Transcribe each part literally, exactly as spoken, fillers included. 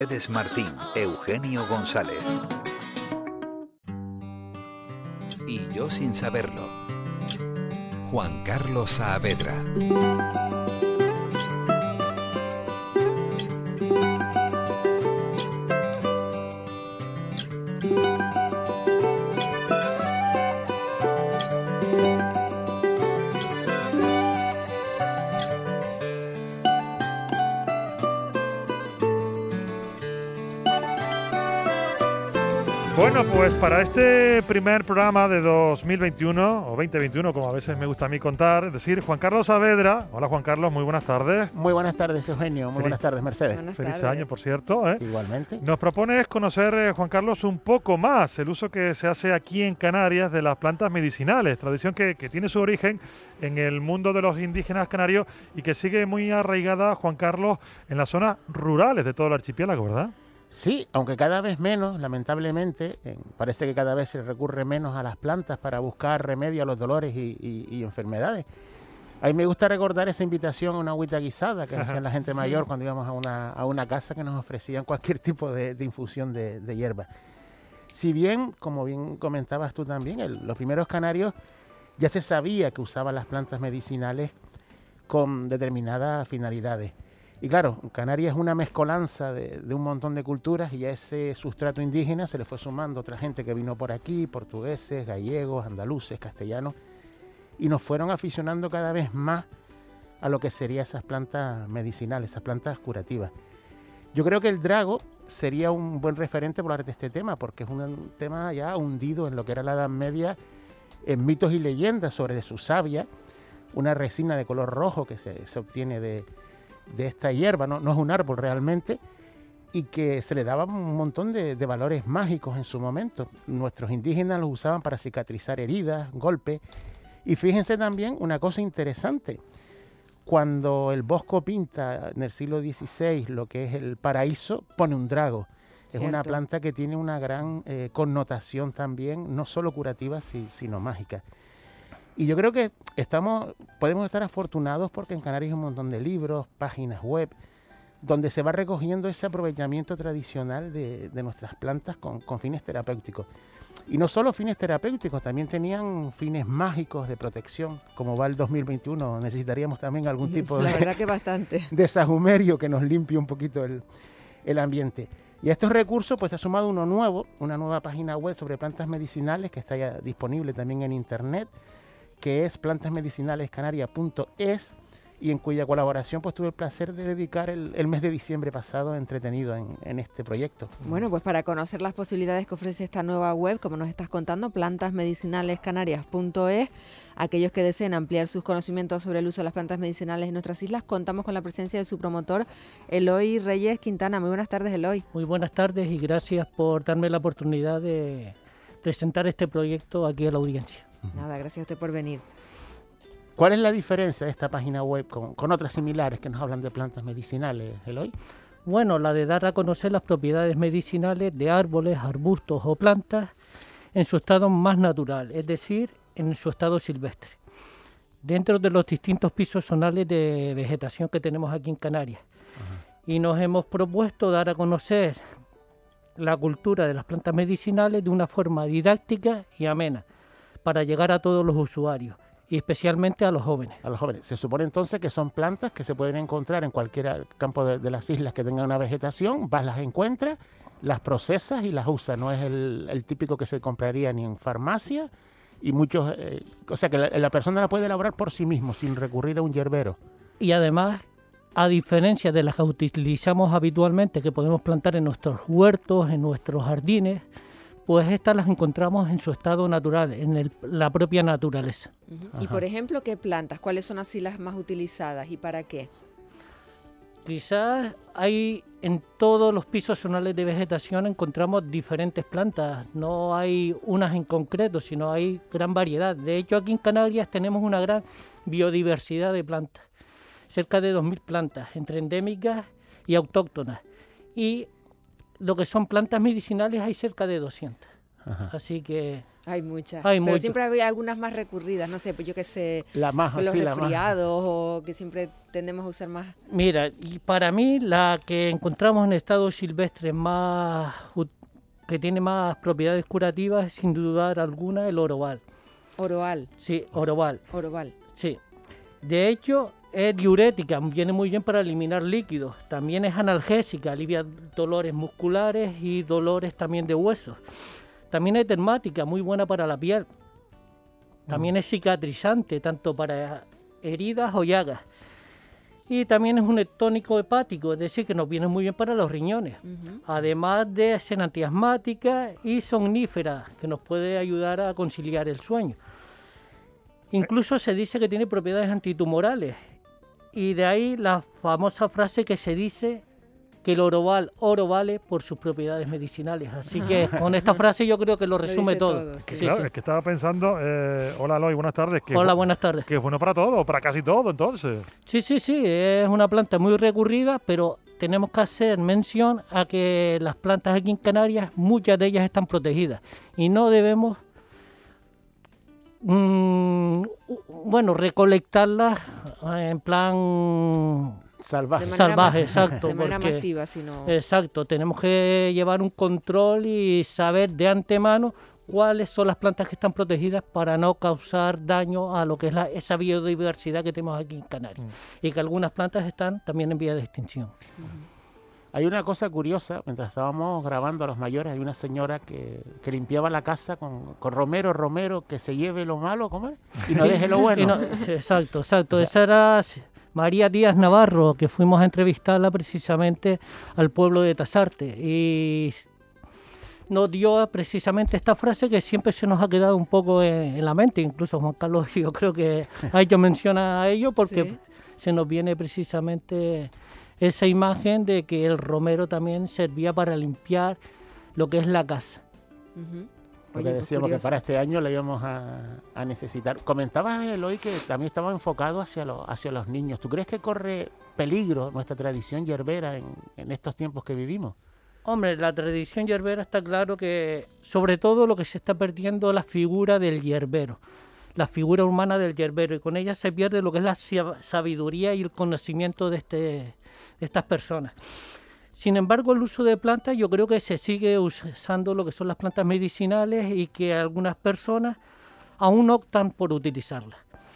Mercedes Martín, Eugenio González. Y yo sin saberlo, Juan Carlos Saavedra. Bueno, pues para este primer programa de dos mil veintiuno, o veinte veintiuno, como a veces me gusta a mí contar, es decir, Juan Carlos Saavedra. Hola, Juan Carlos, muy buenas tardes. Muy buenas tardes, Eugenio. Muy Feliz, buenas tardes, Mercedes. Buenas Feliz tardes. Año, por cierto. ¿eh? Igualmente. Nos propones conocer, eh, Juan Carlos, un poco más el uso que se hace aquí en Canarias de las plantas medicinales, tradición que, que tiene su origen en el mundo de los indígenas canarios y que sigue muy arraigada, Juan Carlos, en las zonas rurales de todo el archipiélago, ¿verdad? Sí, aunque cada vez menos, lamentablemente, eh, parece que cada vez se recurre menos a las plantas para buscar remedio a los dolores y, y, y enfermedades. A mí me gusta recordar esa invitación a una agüita guisada que hacían la gente mayor cuando íbamos a una, a una casa que nos ofrecían cualquier tipo de, de infusión de, de hierba. Si bien, como bien comentabas tú también, el, los primeros canarios ya se sabía que usaban las plantas medicinales con determinadas finalidades. Y claro, Canarias es una mezcolanza de, de un montón de culturas y a ese sustrato indígena se le fue sumando otra gente que vino por aquí, portugueses, gallegos, andaluces, castellanos, y nos fueron aficionando cada vez más a lo que serían esas plantas medicinales, esas plantas curativas. Yo creo que el drago sería un buen referente por hablar de este tema, porque es un tema ya hundido en lo que era la Edad Media, en mitos y leyendas sobre su savia, una resina de color rojo que se, se obtiene de... de esta hierba, no, no es un árbol realmente, y que se le daba un montón de, de valores mágicos en su momento. Nuestros indígenas los usaban para cicatrizar heridas, golpes, y fíjense también una cosa interesante, cuando el Bosco pinta en el siglo dieciséis lo que es el paraíso, pone un drago. Cierto. Es una planta que tiene una gran eh, connotación también, no solo curativa, si, sino mágica. Y yo creo que estamos, podemos estar afortunados porque en Canarias hay un montón de libros, páginas web, donde se va recogiendo ese aprovechamiento tradicional de, de nuestras plantas con, con fines terapéuticos. Y no solo fines terapéuticos, también tenían fines mágicos de protección. Como va el dos mil veintiuno, necesitaríamos también algún tipo de, La verdad que bastante. de sahumerio que nos limpie un poquito el, el ambiente. Y a estos recursos pues se ha sumado uno nuevo, una nueva página web sobre plantas medicinales que está ya disponible también en internet, que es plantas medicinales canaria punto es, y en cuya colaboración pues tuve el placer de dedicar el, el mes de diciembre pasado entretenido en, en este proyecto. Bueno, pues para conocer las posibilidades que ofrece esta nueva web, como nos estás contando, plantas medicinales canaria punto es, aquellos que deseen ampliar sus conocimientos sobre el uso de las plantas medicinales en nuestras islas, contamos con la presencia de su promotor, Eloy Reyes Quintana. Muy buenas tardes, Eloy. Muy buenas tardes y gracias por darme la oportunidad de presentar este proyecto aquí a la audiencia. Nada, gracias a usted por venir. ¿Cuál es la diferencia de esta página web con, con otras similares que nos hablan de plantas medicinales, Eloy? Bueno, la de dar a conocer las propiedades medicinales de árboles, arbustos o plantas en su estado más natural, es decir, en su estado silvestre, dentro de los distintos pisos zonales de vegetación que tenemos aquí en Canarias. Ajá. Y nos hemos propuesto dar a conocer la cultura de las plantas medicinales de una forma didáctica y amena, para llegar a todos los usuarios y especialmente a los jóvenes. A los jóvenes. Se supone entonces que son plantas que se pueden encontrar en cualquier campo de, de las islas que tengan una vegetación, vas, las encuentras, las procesas y las usas. No es el, el típico que se compraría ni en farmacia y muchos... Eh, o sea que la, la persona la puede elaborar por sí mismo sin recurrir a un hierbero. Y además, a diferencia de las que utilizamos habitualmente, que podemos plantar en nuestros huertos, en nuestros jardines, pues estas las encontramos en su estado natural, en el, la propia naturaleza. Uh-huh. Y por ejemplo, ¿qué plantas? ¿Cuáles son así las más utilizadas y para qué? Quizás hay en todos los pisos zonales de vegetación encontramos diferentes plantas, no hay unas en concreto, sino hay gran variedad. De hecho, aquí en Canarias tenemos una gran biodiversidad de plantas, cerca de dos mil plantas, entre endémicas y autóctonas. Y lo que son plantas medicinales hay cerca de doscientas. Ajá. Así que Hay muchas. Hay Pero mucho. siempre hay algunas más recurridas, no sé, pues yo qué sé, La más, con los sí, la más. resfriados o que siempre tendemos a usar más. Mira, y para mí la que encontramos en estado silvestre más ut- que tiene más propiedades curativas es sin dudar alguna el oroval. Oroval, Sí, oroval, oroval. sí. De hecho, es diurética, viene muy bien para eliminar líquidos. También es analgésica, alivia dolores musculares y dolores también de huesos. También es dermática, muy buena para la piel. También es cicatrizante, tanto para heridas o llagas. Y también es un tónico hepático, es decir, que nos viene muy bien para los riñones. Ujú. Además de ser antiasmática y somnífera, que nos puede ayudar a conciliar el sueño. Incluso se dice que tiene propiedades antitumorales. Y de ahí la famosa frase que se dice que el oroval oro vale por sus propiedades medicinales. Así que con esta frase yo creo que lo resume dice todo. todo, sí. Sí, Claro, sí. es que estaba pensando, eh, hola Eloy, buenas tardes. Que Hola, bu- buenas tardes. Que es bueno para todo, para casi todo, entonces. Sí, sí, sí, es una planta muy recurrida, pero tenemos que hacer mención a que las plantas aquí en Canarias, muchas de ellas están protegidas y no debemos, mm, bueno, recolectarlas en plan Salvaje. De manera salvaje, mas- exacto. De manera porque- masiva, sino... Exacto, tenemos que llevar un control y saber de antemano cuáles son las plantas que están protegidas para no causar daño a lo que es la, esa biodiversidad que tenemos aquí en Canarias. Y que algunas plantas están también en vía de extinción. Hay una cosa curiosa, mientras estábamos grabando a los mayores, hay una señora que, que limpiaba la casa con, con Romero, Romero, que se lleve lo malo, ¿cómo es? Y no deje lo bueno. Y no- exacto, exacto. O sea- Esa era María Díaz Navarro, que fuimos a entrevistarla precisamente al pueblo de Tasarte. Y nos dio precisamente esta frase que siempre se nos ha quedado un poco en, en la mente. Incluso Juan Carlos, yo creo que ha hecho mención a ello porque Sí. se nos viene precisamente esa imagen de que el romero también servía para limpiar lo que es la casa. Ujú. Lo Oye, que pues decíamos que curioso. para este año le íbamos a, a necesitar. Comentabas, Eloy, que también estaba enfocado hacia, lo- hacia los niños. ¿Tú crees que corre peligro nuestra tradición yerbera en, en estos tiempos que vivimos? Hombre, la tradición yerbera está claro que, sobre todo, lo que se está perdiendo es la figura del yerbero, la figura humana del yerbero, y con ella se pierde lo que es la sab- sabiduría y el conocimiento de, este, de estas personas. Sin embargo, el uso de plantas, yo creo que se sigue usando lo que son las plantas medicinales y que algunas personas aún optan por utilizarlas.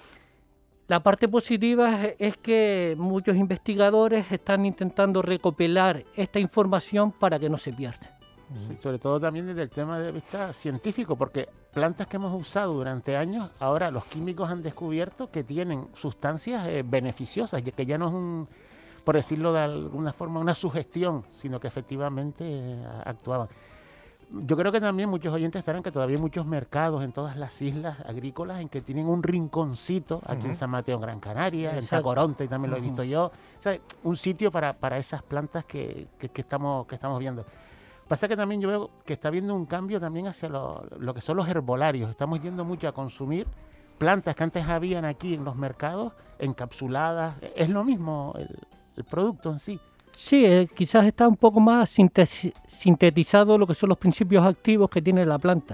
La parte positiva es, es que muchos investigadores están intentando recopilar esta información para que no se pierda. Sí, sobre todo también desde el tema de vista científico, porque plantas que hemos usado durante años, ahora los químicos han descubierto que tienen sustancias eh, beneficiosas, y que ya no es un, por decirlo de alguna forma, una sugestión, sino que efectivamente eh, actuaban. Yo creo que también muchos oyentes estarán que todavía hay muchos mercados en todas las islas agrícolas en que tienen un rinconcito, aquí en San Mateo, en Gran Canaria, en Exacto. Tacoronte, también lo he Ujú. visto yo. O sea, un sitio para, para esas plantas que, que, que estamos, que estamos viendo. Pasa que también yo veo que está habiendo un cambio también hacia lo, lo que son los herbolarios. Estamos yendo mucho a consumir plantas que antes habían aquí en los mercados, encapsuladas. Es lo mismo el, el producto en sí. Sí, eh, quizás está un poco más sintesi- sintetizado lo que son los principios activos que tiene la planta,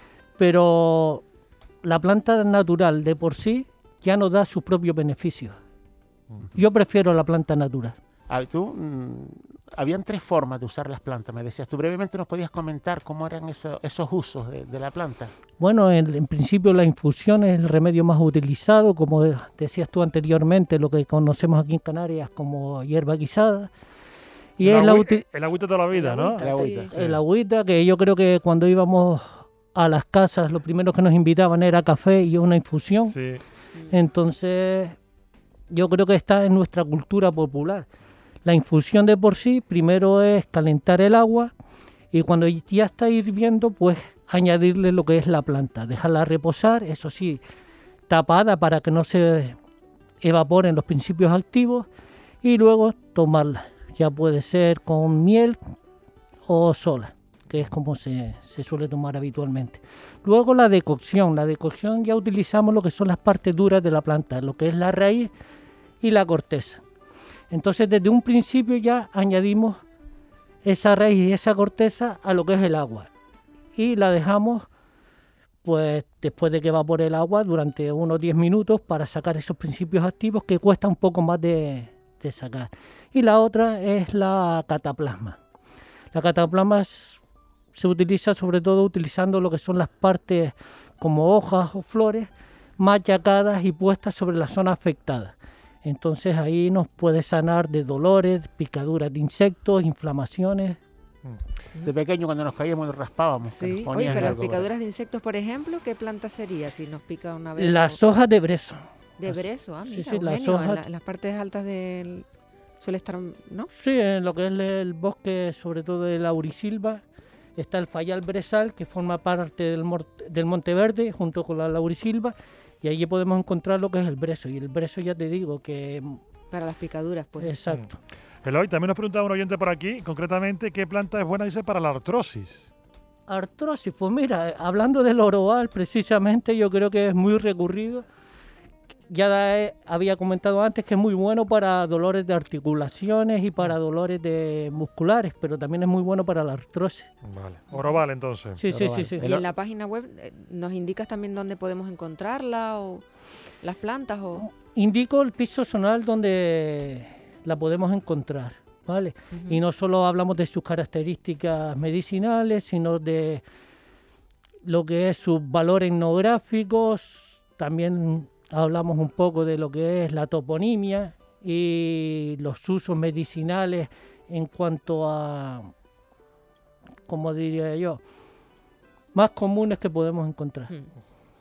pero la planta natural de por sí ya nos da sus propios beneficios. Yo prefiero la planta natural. A ver, tú, mm, habían tres formas de usar las plantas, me decías. ¿Tú brevemente nos podías comentar cómo eran eso- esos usos de, de la planta? Bueno, en, en principio la infusión es el remedio más utilizado, como de- decías tú anteriormente, lo que conocemos aquí en Canarias como hierba guisada. Y el, es la agüi- uti- el agüita toda la vida, El ¿no? agüita, El sí. agüita, sí. el agüita, que yo creo que cuando íbamos a las casas, lo primero que nos invitaban era café y una infusión. Sí. Entonces, yo creo que está en nuestra cultura popular. La infusión de por sí, primero es calentar el agua y cuando ya está hirviendo, pues añadirle lo que es la planta, dejarla reposar, eso sí, tapada para que no se evaporen los principios activos y luego tomarla. Ya puede ser con miel o sola, que es como se, se suele tomar habitualmente. Luego la decocción. La decocción ya utilizamos lo que son las partes duras de la planta, lo que es la raíz y la corteza. Entonces desde un principio ya añadimos esa raíz y esa corteza a lo que es el agua y la dejamos pues después de que evapore el agua durante unos diez minutos para sacar esos principios activos que cuesta un poco más de, de sacar. Y la otra es la cataplasma. La cataplasma es, se utiliza sobre todo utilizando lo que son las partes como hojas o flores machacadas y puestas sobre la zona afectada. Entonces ahí nos puede sanar de dolores, picaduras de insectos, inflamaciones. De pequeño cuando nos caíamos nos raspábamos. Sí, nos oye, pero las algo, picaduras de insectos, por ejemplo, ¿qué planta sería si nos pica una vez? Las hojas de brezo. De brezo, ah, mira, sí, sí, las Eugenio, hojas... en, la, en las partes altas del... suele estar, ¿no? Sí, en lo que es el bosque, sobre todo de laurisilva, está el fayal brezal, que forma parte del, del Monte Verde, junto con la laurisilva, y allí podemos encontrar lo que es el brezo. Y el brezo, ya te digo, que... para las picaduras, pues. Exacto. Mm. Eloy, también nos preguntaba un oyente por aquí, concretamente, ¿qué planta es buena, dice, para la artrosis? Artrosis, pues mira, hablando del oroval, precisamente, yo creo que es muy recurrido. Ya da, había comentado antes que es muy bueno para dolores de articulaciones y para dolores de musculares, pero también es muy bueno para la artrosis. Vale. Oroval, entonces. Sí, sí, sí, sí. Y en la página web, eh, ¿nos indicas también dónde podemos encontrarla o las plantas? O indico el piso zonal donde la podemos encontrar, ¿vale? Uh-huh. Y no solo hablamos de sus características medicinales, sino de lo que es sus valores etnográficos. También hablamos un poco de lo que es la toponimia y los usos medicinales en cuanto a, como diría yo, más comunes que podemos encontrar. Hmm.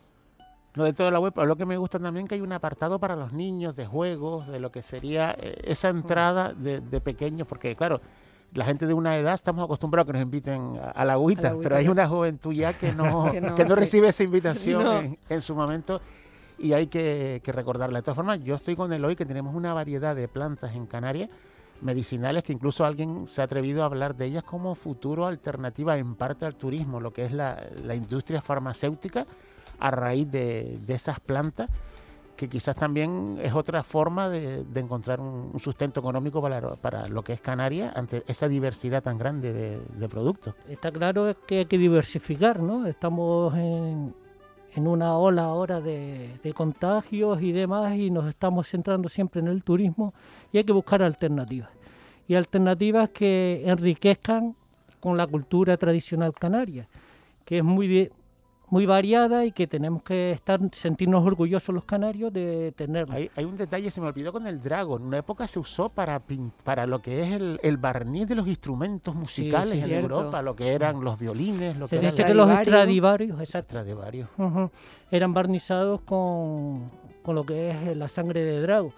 No, de toda la web, pero lo que me gusta también que hay un apartado para los niños de juegos, de lo que sería eh, esa entrada de, de pequeños, porque claro, la gente de una edad estamos acostumbrados a que nos inviten a, a la agüita, pero hay una juventud ya que no, que no, que no sí. recibe esa invitación no. en, en su momento. Y hay que, que recordarla. De todas formas, yo estoy con Eloy, que tenemos una variedad de plantas en Canarias, medicinales, que incluso alguien se ha atrevido a hablar de ellas como futuro alternativa en parte al turismo, lo que es la, la industria farmacéutica a raíz de, de esas plantas, que quizás también es otra forma de, de encontrar un, un sustento económico para, para lo que es Canarias ante esa diversidad tan grande de, de productos. Está claro que hay que diversificar, ¿no? Estamos en... en una ola ahora de, de contagios y demás, y nos estamos centrando siempre en el turismo, y hay que buscar alternativas. Y alternativas que enriquezcan con la cultura tradicional canaria, que es muy, muy variada y que tenemos que estar sentirnos orgullosos los canarios de tenerla. Hay, hay un detalle, se me olvidó con el drago. En una época se usó para, para lo que es el, el barniz de los instrumentos musicales sí, en cierto. Europa, lo que eran los violines, lo se que dice eran que los Stradivarius, exacto, Stradivarius. Uh-huh, eran barnizados con, con lo que es la sangre de drago.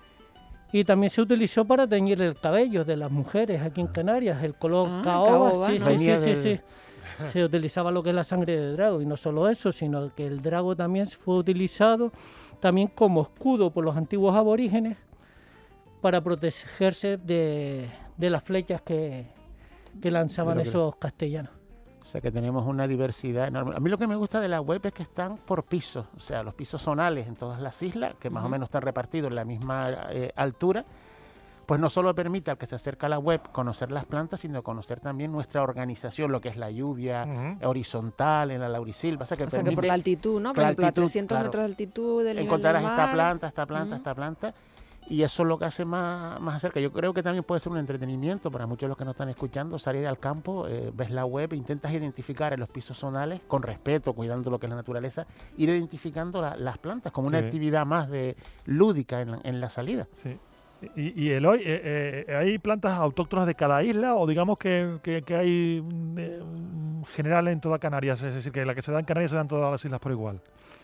Y también se utilizó para teñir el cabello de las mujeres aquí en Canarias, el color ah, caoba, caoba, sí, ¿no? sí, sí, sí, sí. Se utilizaba lo que es la sangre de drago, y no solo eso, sino que el drago también fue utilizado también como escudo por los antiguos aborígenes para protegerse de, de las flechas que, que lanzaban esos que... castellanos. O sea que tenemos una diversidad enorme. A mí lo que me gusta de la web es que están por pisos, o sea, los pisos zonales en todas las islas, que más uh-huh. o menos están repartidos en la misma eh, altura, pues no solo permite al que se acerca a la web conocer las plantas, sino conocer también nuestra organización, lo que es la lluvia uh-huh. horizontal en la laurisilva. O sea, que, o sea que por la altitud, ¿no? Por ejemplo, a trescientos claro, metros de altitud del nivel encontrarás del mar. esta planta, esta planta, uh-huh. esta planta, y eso es lo que hace más, más cerca. Yo creo que también puede ser un entretenimiento para muchos de los que nos están escuchando, salir al campo, eh, ves la web, intentas identificar en los pisos zonales, con respeto, cuidando lo que es la naturaleza, ir identificando la, las plantas como una sí. actividad más de lúdica en la, en la salida. Sí. Y, y Eloy, eh, eh, ¿hay plantas autóctonas de cada isla o digamos que, que, que hay eh, general en toda Canarias? Es decir, que la que se da en Canarias se da en todas las islas por igual.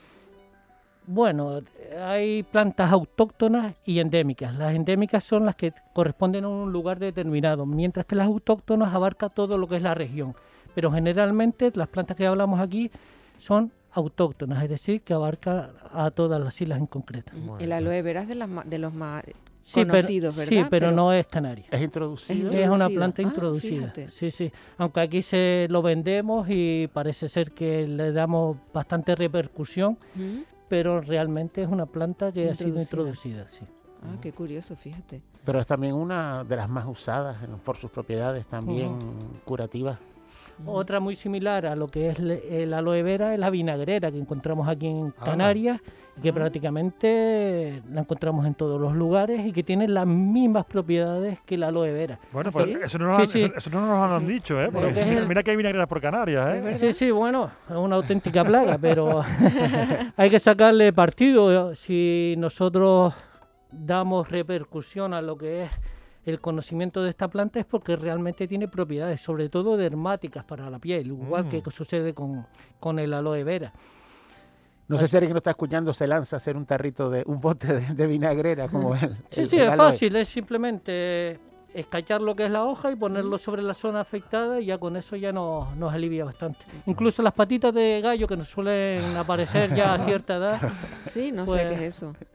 Bueno, hay plantas autóctonas y endémicas. Las endémicas son las que corresponden a un lugar determinado, mientras que las autóctonas abarcan todo lo que es la región. Pero generalmente las plantas que hablamos aquí son autóctonas, es decir, que abarcan a todas las islas en concreto. El aloe vera es de, las, de los más sí, conocidos, pero, ¿verdad? Sí, pero, pero no es canaria. ¿Es introducido? Es una planta ah, introducida. Fíjate. Sí, sí. Aunque aquí se lo vendemos y parece ser que le damos bastante repercusión, ¿Mm? pero realmente es una planta que ha sido introducida, sí. Ah, qué curioso, fíjate. Pero es también una de las más usadas por sus propiedades también uh-huh. curativas. Otra muy similar a lo que es le- el aloe vera es la vinagrera que encontramos aquí en Canarias, y que prácticamente la encontramos en todos los lugares y que tiene las mismas propiedades que el aloe vera. Bueno, ¿Ah, pues sí? eso no nos, Sí, han, sí. Eso, eso no nos han Sí. dicho, ¿eh? Pero Porque que es el- mira que hay vinagreras por Canarias, Es ¿eh? verdad. Sí, sí, bueno, es una auténtica plaga, pero hay que sacarle partido. Si nosotros damos repercusión a lo que es el conocimiento de esta planta es porque realmente tiene propiedades, sobre todo dermáticas para la piel, igual Mm. que sucede con, con el aloe vera. No sé si alguien que nos está escuchando se lanza a hacer un tarrito de un bote de, de vinagrera como él. Sí, sí, es fácil, es simplemente escachar lo que es la hoja y ponerlo sobre la zona afectada y ya con eso ya nos, nos alivia bastante. Incluso las patitas de gallo que nos suelen aparecer ya a cierta edad. Sí, no sé Pues- qué es eso.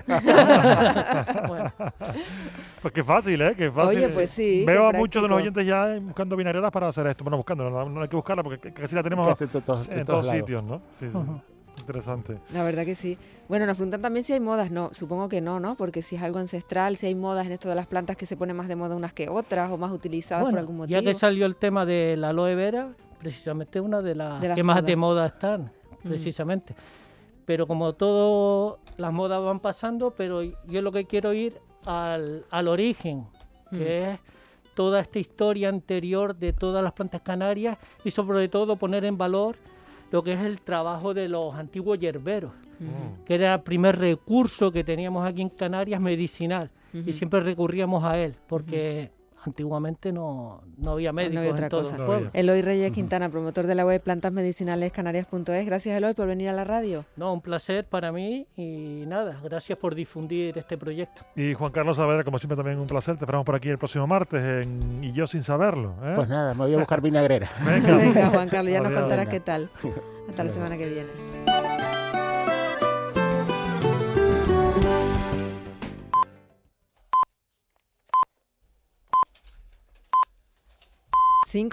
Bueno, Pues qué fácil, ¿eh? Qué fácil. Oye, pues sí, Veo qué a muchos de los práctico. oyentes ya buscando vinagreras para hacer esto. Bueno, buscando, no, no hay que buscarla porque casi la tenemos Que hace de todos- de en todos todos lados. sitios, ¿no? Sí, sí. Ujú. Interesante. La verdad que sí. Bueno, nos preguntan también si hay modas. No, supongo que no, ¿no? Porque si es algo ancestral, si hay modas en esto de las plantas que se ponen más de moda unas que otras o más utilizadas por bueno, algún motivo. ya que salió el tema de la aloe vera, precisamente una de las, De las que más de modas. moda están, precisamente. Pero como todo, las modas van pasando, pero yo lo que quiero ir al, al origen, que es toda esta historia anterior de todas las plantas canarias y sobre todo poner en valor lo que es el trabajo de los antiguos hierberos, Mm. que era el primer recurso que teníamos aquí en Canarias medicinal, Ujú. y siempre recurríamos a él, porque antiguamente no, no había médicos había otra en todos cosa. los No pueblos. había. Eloy Reyes Quintana, promotor de la web plantas medicinales canarias punto es. Gracias, Eloy, por venir a la radio. No, un placer para mí y nada, gracias por difundir este proyecto. Y Juan Carlos Saavedra, como siempre, también un placer. Te esperamos por aquí el próximo martes en Y yo sin saberlo. ¿eh? Pues nada, me voy a buscar vinagrera. Venga. Venga, Juan Carlos, ya nos Adiós. contarás Venga. qué tal. Hasta la semana que viene.